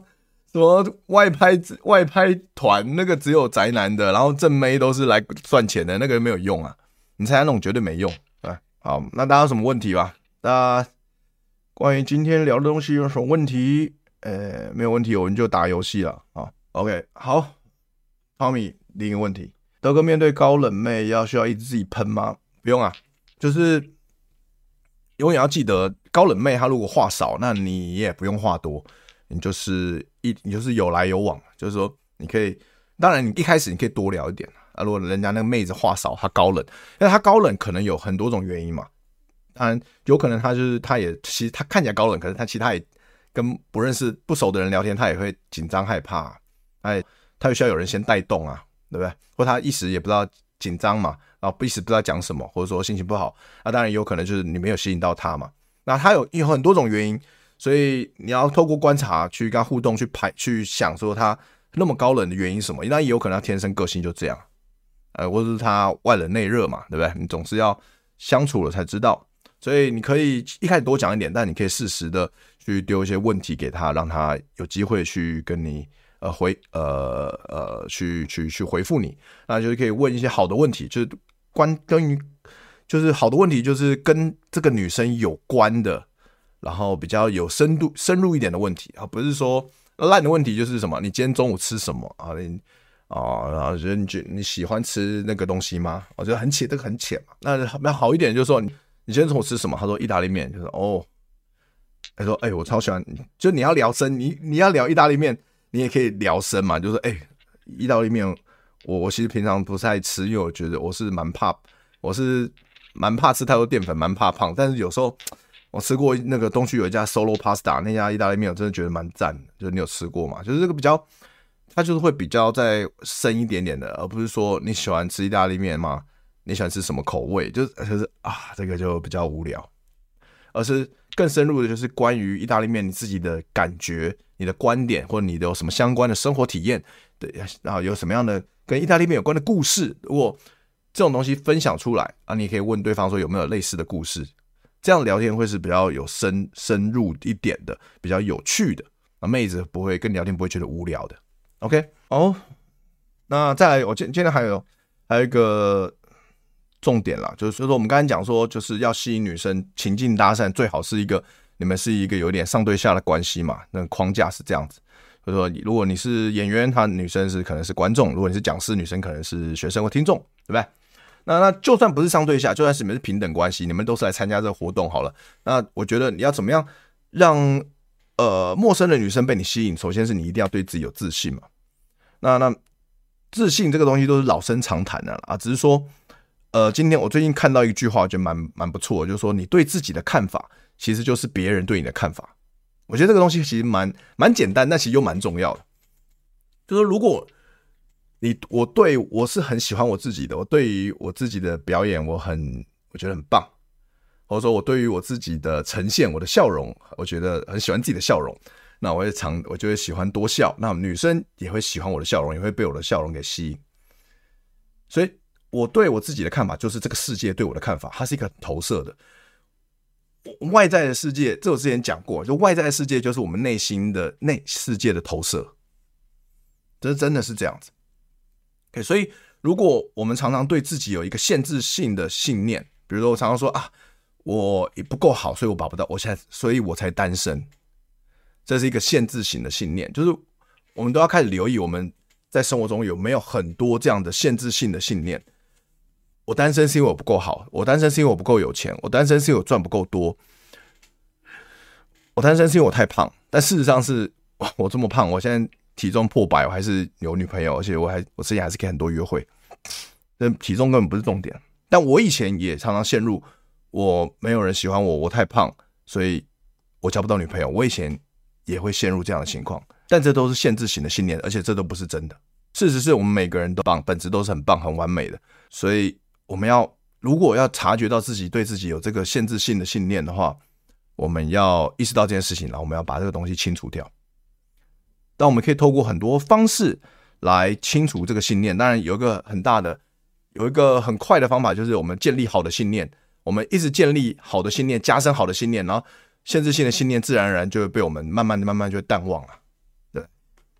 什么外拍外拍团那个只有宅男的，然后正妹都是来赚钱的，那个没有用啊！你参加那种绝对没用。啊，好，那大家有什么问题吧？大家关于今天聊的东西有什么问题？呃，没有问题，我们就打游戏了啊。OK， 好 ，Tommy 另一个问题，德哥面对高冷妹要需要一直自己喷吗？不用啊，就是永远要记得，高冷妹她如果话少，那你也不用话多。你就是一，你就是有来有往，就是说你可以，当然你一开始你可以多聊一点啊。如果人家那个妹子话少，她高冷，因为她高冷可能有很多种原因嘛。当然有可能她就是她也其实她看起来高冷，可是她其实她也跟不认识不熟的人聊天，她也会紧张害怕，哎，她也需要有人先带动啊，对不对？或她一时也不知道紧张嘛，然后一时不知道讲什么，或者说心情不好，那当然有可能就是你没有吸引到她嘛。那她有有很多种原因。所以你要透过观察去跟他互动，去排去想说他那么高冷的原因是什么？那也有可能他天生个性就这样，呃，或者是他外冷内热嘛，对不对？你总是要相处了才知道。所以你可以一开始多讲一点，但你可以适时的去丢一些问题给他，让他有机会去跟你呃回呃呃去去去回复你。那就是可以问一些好的问题，就是关跟于就是好的问题，就是跟这个女生有关的。然后比较有深度、深入一点的问题啊，不是说烂的问题，就是什么？你今天中午吃什么啊？你啊，然后觉得你觉你喜欢吃那个东西吗？我觉得很浅，这个很浅嘛。那那好一点就是说，你你今天中午吃什么？他说意大利面，就是哦，他说哎、欸，我超喜欢，就你要聊深，你你要聊意大利面，你也可以聊深嘛，就是哎、欸，意大利面，我我其实平常不太吃，因为我觉得我是蛮怕，我是蛮怕吃太多淀粉，蛮怕胖，但是有时候。我吃过那个东区有一家 Solo Pasta 那家意大利面，我真的觉得蛮赞的。就是你有吃过吗？就是这个比较，它就是会比较再深一点点的，而不是说你喜欢吃意大利面吗？你喜欢吃什么口味？就是就是啊，这个就比较无聊。而是更深入的，就是关于意大利面你自己的感觉、你的观点，或者你的有什么相关的生活体验，对，然后有什么样的跟意大利面有关的故事，如果这种东西分享出来啊，你也可以问对方说有没有类似的故事。这样聊天会是比较有深深入一点的，比较有趣的，啊，妹子不会跟聊天不会觉得无聊的。OK， 哦，那再来，我今今天还有还有一个重点啦，就是说我们刚才讲说，就是要吸引女生情境搭讪，最好是一个你们是一个有点上对下的关系嘛，那个框架是这样子。就是说，如果你是演员，她女生是可能是观众；如果你是讲师，女生可能是学生或听众，对不对？那那就算不是上对下，就算是你们是平等关系，你们都是来参加这个活动好了。那我觉得你要怎么样让呃陌生的女生被你吸引？首先是你一定要对自己有自信嘛。那那自信这个东西都是老生常谈的啊，只是说呃，今天我最近看到一句话，我觉得蛮蛮不错的，就是说你对自己的看法，其实就是别人对你的看法。我觉得这个东西其实蛮蛮简单，但其实又蛮重要的。就是如果你我对我是很喜欢我自己的，我对于我自己的表演我很我觉得很棒，或者说我对于我自己的呈现，我的笑容，我觉得很喜欢自己的笑容，那我也常我就会喜欢多笑，那女生也会喜欢我的笑容，也会被我的笑容给吸引。所以我对我自己的看法就是这个世界对我的看法，它是一个投射的。外在的世界，这我之前讲过，就外在的世界就是我们内心的内世界的投射，这真的是这样子。Okay, 所以如果我们常常对自己有一个限制性的信念，比如说我常常说啊，我不够好，所以我把不到，我现在所以我才单身，这是一个限制型的信念。就是我们都要开始留意我们在生活中有没有很多这样的限制性的信念。我单身是因为我不够好，我单身是因为我不够有钱，我单身是因为我赚不够多，我单身是因为我太胖。但事实上是我这么胖，我现在体重破百，我还是有女朋友，而且我还我之前还是可以很多约会，但体重根本不是重点。但我以前也常常陷入我没有人喜欢我，我太胖，所以我交不到女朋友。我以前也会陷入这样的情况，但这都是限制型的信念，而且这都不是真的。事实是我们每个人都棒，本质都是很棒、很完美的。所以我们要如果要察觉到自己对自己有这个限制性的信念的话，我们要意识到这件事情，然后我们要把这个东西清除掉。但我们可以透过很多方式来清除这个信念。当然有一个很大的有一个很快的方法，就是我们建立好的信念，我们一直建立好的信念，加深好的信念，然后限制性的信念自然而然就会被我们慢慢慢慢就会淡忘了。对，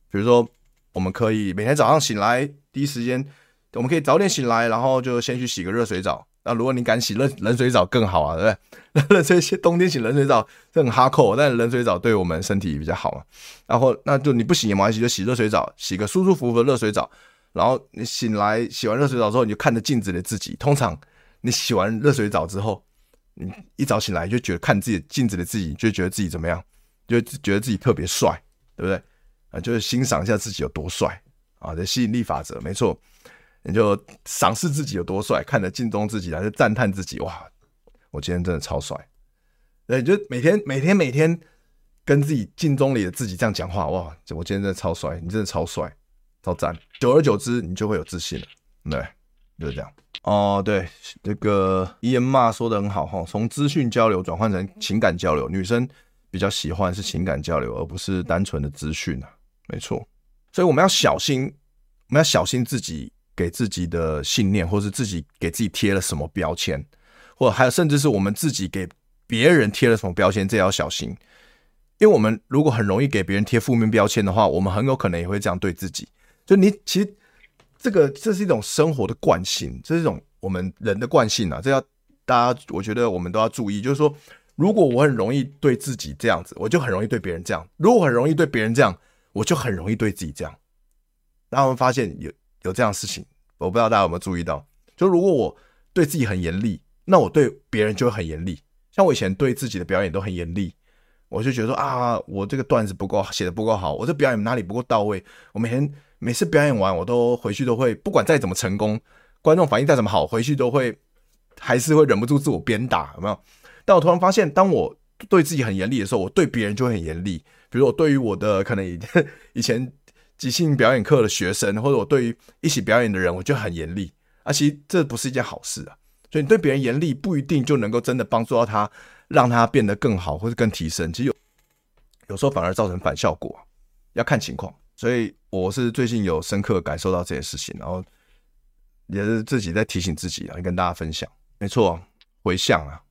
比如说，我们可以每天早上醒来第一时间，我们可以早点醒来，然后就先去洗个热水澡。那如果你敢洗冷冷水澡更好啊，对不对？冷水冬天洗冷水澡这很哈扣，但冷水澡对我们身体比较好嘛。然后那就你不洗也没关系，就洗热水澡，洗个舒舒服服的热水澡。然后你醒来洗完热水澡之后，你就看着镜子的自己。通常你洗完热水澡之后，你一早醒来就觉得看自己镜子的自己，就觉得自己怎么样，就觉得自己特别帅，对不对？啊，就是欣赏一下自己有多帅啊！这吸引力法则没错。你就赏识自己有多帅，看着镜中自己来就赞叹自己，哇，我今天真的超帅。对，就每天每天每天跟自己镜中里的自己这样讲话，哇，我今天真的超帅，你真的超帅，超赞。久而久之，你就会有自信了，对，就是这样。哦，对，这个伊恩骂说的很好哈，从资讯交流转换成情感交流，女生比较喜欢是情感交流，而不是单纯的资讯啊，没错。所以我们要小心，我们要小心自己给自己的信念，或是自己给自己贴了什么标签，或者还有甚至是我们自己给别人贴了什么标签，这也要小心。因为我们如果很容易给别人贴负面标签的话，我们很有可能也会这样对自己。就你其实这个这是一种生活的惯性，这是一种我们人的惯性啊，这要大家我觉得我们都要注意。就是说，如果我很容易对自己这样子，我就很容易对别人这样；如果很容易对别人这样，我就很容易对自己这样。然后我们发现有有这样的事情，我不知道大家有没有注意到，就如果我对自己很严厉，那我对别人就会很严厉。像我以前对自己的表演都很严厉，我就觉得说啊，我这个段子不够写的不够好，我这表演哪里不够到位，我每天每次表演完，我都回去都会，不管再怎么成功，观众反应再怎么好，回去都会还是会忍不住自我鞭打，有没有？但我突然发现，当我对自己很严厉的时候，我对别人就会很严厉。比如我对于我的可能以前即兴表演课的学生，或者我对于一起表演的人，我就很严厉。啊，其实这不是一件好事啊。所以你对别人严厉，不一定就能够真的帮助到他，让他变得更好或者更提升。其实有有时候反而造成反效果，要看情况。所以我是最近有深刻感受到这件事情，然后也是自己在提醒自己啊，跟大家分享。没错，回向啊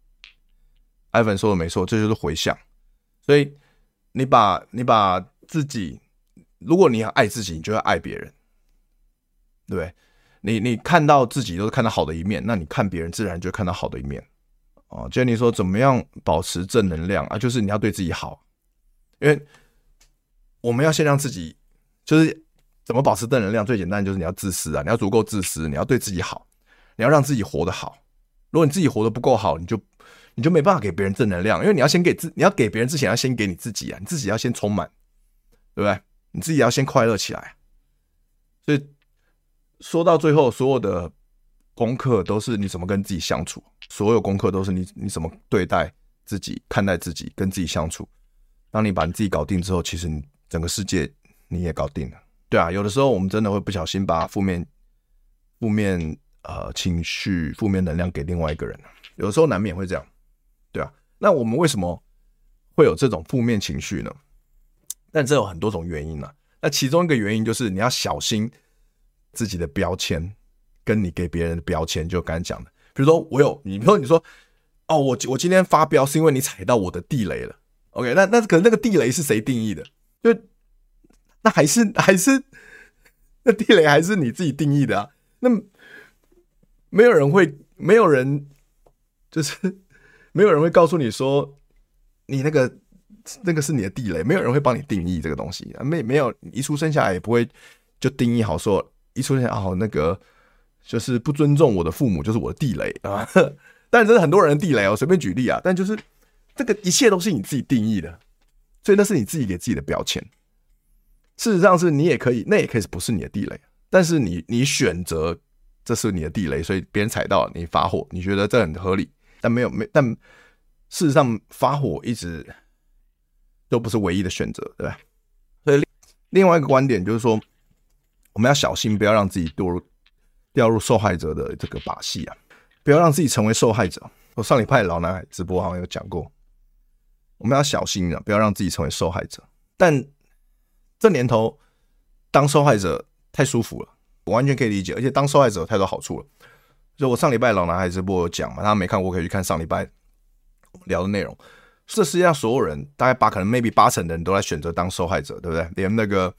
，Ivan 说的没错，这就是回向。所以你把你把自己，如果你要爱自己，你就要爱别人，对不对？你你看到自己都是看到好的一面，那你看别人自然就会看到好的一面。哦 ，Jenny 说怎么样保持正能量啊？就是你要对自己好，因为我们要先让自己，就是怎么保持正能量？最简单就是你要自私啊，你要足够自私，你要对自己好，你要让自己活得好。如果你自己活得不够好，你就你就没办法给别人正能量，因为你要先给自，你要给别人之前要先给你自己啊，你自己要先充满，对不对？你自己要先快乐起来。所以说到最后，所有的功课都是你怎么跟自己相处，所有功课都是你你怎么对待自己、看待自己、跟自己相处。当你把你自己搞定之后，其实你整个世界你也搞定了。对啊，有的时候我们真的会不小心把负面、负面呃情绪、负面能量给另外一个人，有的时候难免会这样。对啊，那我们为什么会有这种负面情绪呢？但这有很多种原因啊。那其中一个原因就是你要小心自己的标签，跟你给别人的标签，就刚才讲的。比如说我有，你比如说你说，哦，我我今天发飙是因为你踩到我的地雷了。OK， 那那可能那个地雷是谁定义的？就那还是还是那地雷还是你自己定义的啊？那没有人会，没有人就是没有人会告诉你说，你那个那个是你的地雷，没有人会帮你定义这个东西。没没有，一出生下来也不会就定义好说，一出生下来哦，那个就是不尊重我的父母就是我的地雷啊。但这是很多人的地雷哦，随便举例啊。但就是这个一切都是你自己定义的，所以那是你自己给自己的标签。事实上是你也可以，那也可以不是你的地雷，但是你你选择这是你的地雷，所以别人踩到了你发火，你觉得这很合理，但没有没但事实上发火一直都不是唯一的选择，对吧？所以另外一个观点就是说，我们要小心，不要让自己掉入掉入受害者的这个把戏啊，不要让自己成为受害者。我上礼拜老男孩直播好像有讲过，我们要小心啊，不要让自己成为受害者。但这年头当受害者太舒服了，我完全可以理解，而且当受害者有太多好处了。就我上礼拜老男孩直播有讲嘛，他没看过可以去看上礼拜聊的内容。这世界上所有人大概八可能 maybe 八成的人都在选择当受害者，对不对？连那个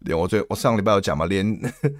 连我最我上礼拜有讲嘛，连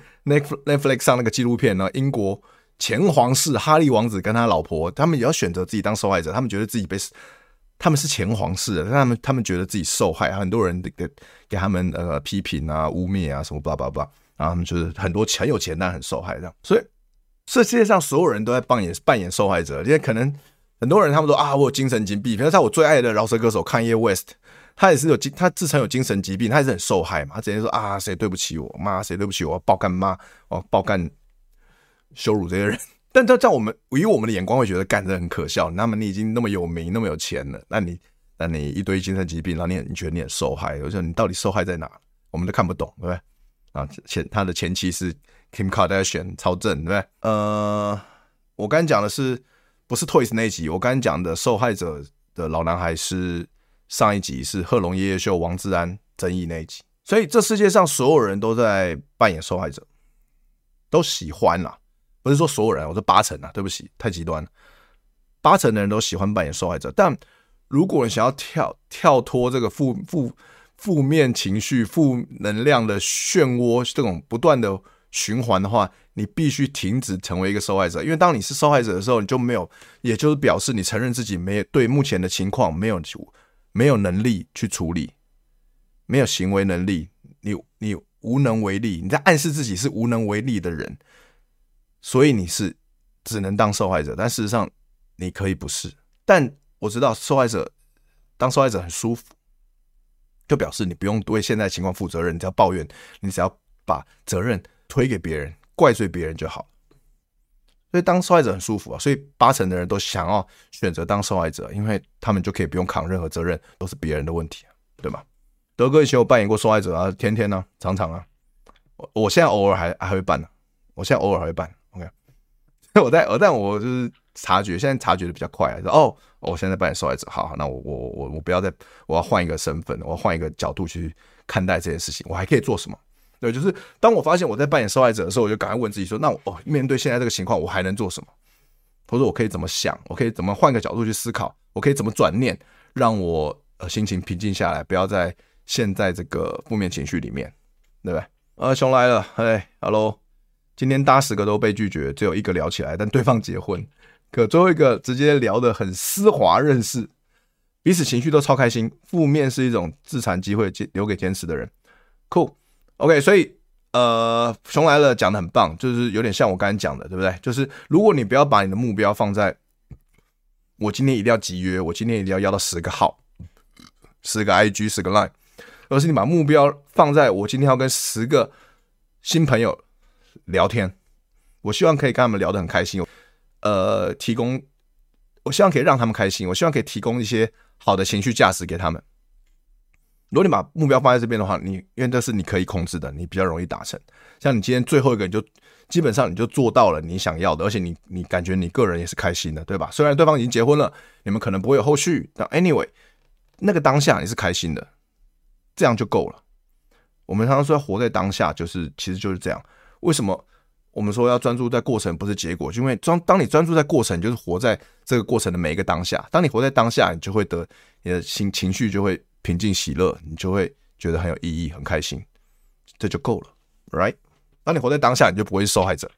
Netflix 上那个纪录片呢，英国前皇室哈利王子跟他老婆，他们也要选择自己当受害者，他们觉得自己被他们是前皇室的，但他们他们觉得自己受害，很多人给给他们呃批评啊、污蔑啊什么巴拉巴拉，然后他们就是很多很有钱但很受害这样，所以这世界上所有人都在扮演扮演受害者，因为可能很多人他们说啊我有精神疾病，比如像我最爱的饶舌歌手 Kanye West， 他也是有他自称有精神疾病，他也是很受害嘛，他直接说啊谁对不起我，妈谁对不起我，我要爆干妈，我要爆干羞辱这些人。但在我们以我们的眼光会觉得干这很可笑，那么你已经那么有名那么有钱了，那你那你一堆精神疾病，然后你你觉得你很受害，我说你到底受害在哪？我们都看不懂，对不对？啊，前他的前妻是 Kim Kardashian， 超正，对不对？呃，我刚才讲的是不是 Toys 那一集？我刚才讲的受害者的老男孩是上一集是贺龙夜夜秀王志安争议那一集，所以这世界上所有人都在扮演受害者，都喜欢啦。不是说所有人，我说八成啊，对不起，太极端了。八成的人都喜欢扮演受害者，但如果你想要跳跳脱这个负负负面情绪、负能量的漩涡，这种不断的循环的话，你必须停止成为一个受害者。因为当你是受害者的时候，你就没有，也就是表示你承认自己没有对目前的情况没有没有能力去处理，没有行为能力，你你无能为力，你在暗示自己是无能为力的人。所以你是只能当受害者，但事实上你可以不是。但我知道受害者当受害者很舒服，就表示你不用为现在的情况负责任，你只要抱怨，你只要把责任推给别人，怪罪别人就好。所以当受害者很舒服啊，所以八成的人都想要选择当受害者，因为他们就可以不用扛任何责任，都是别人的问题，对吗？德哥以前有扮演过受害者啊，天天啊，常常啊，我我现在偶尔还还会扮呢、啊，我现在偶尔还会扮。OK， 我在我但我就是察觉，现在察觉的比较快、啊，说哦，我现在扮演受害者，好，那我我我我不要再，我要换一个身份，我要换一个角度去看待这件事情，我还可以做什么？对，就是当我发现我在扮演受害者的时候，我就赶快问自己说，那我、哦、面对现在这个情况，我还能做什么？或者我可以怎么想？我可以怎么换个角度去思考？我可以怎么转念，让我、呃、心情平静下来，不要在陷在这个负面情绪里面，对不对？呃，熊来了，嘿 ，Hello。今天搭十个都被拒绝，只有一个聊起来，但对方结婚。可最后一个直接聊得很丝滑认识，彼此情绪都超开心。负面是一种自残机会，留给坚持的人。Cool， OK， 所以呃，熊来了讲得很棒，就是有点像我刚才讲的，对不对？就是如果你不要把你的目标放在我今天一定要集约，我今天一定要要到十个号、十个 I G、十个 Line， 而是你把目标放在我今天要跟十个新朋友聊天，我希望可以跟他们聊得很开心，呃，提供，我希望可以让他们开心，我希望可以提供一些好的情绪价值给他们。如果你把目标放在这边的话，你因为这是你可以控制的，你比较容易达成。像你今天最后一个，你就基本上你就做到了你想要的，而且你你感觉你个人也是开心的，对吧？虽然对方已经结婚了，你们可能不会有后续，但 anyway， 那个当下你是开心的，这样就够了。我们常常说要活在当下，就是其实就是这样。为什么我们说要专注在过程不是结果？因为当你专注在过程，就是活在这个过程的每一个当下。当你活在当下，你就会得你的心情绪就会平静喜乐，你就会觉得很有意义很开心，这就够了 right？ 当你活在当下，你就不会是受害者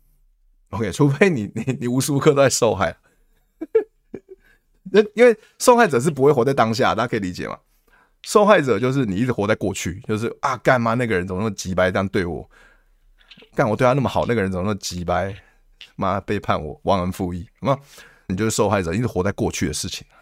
OK， 除非你你你无时无刻都在受害因为受害者是不会活在当下，大家可以理解吗？受害者就是你一直活在过去，就是啊干嘛那个人怎么那么鸡掰这样对我，干我对他那么好，那个人怎么那么鸡掰，妈背叛我，忘恩负义，你就是受害者，一直活在过去的事情。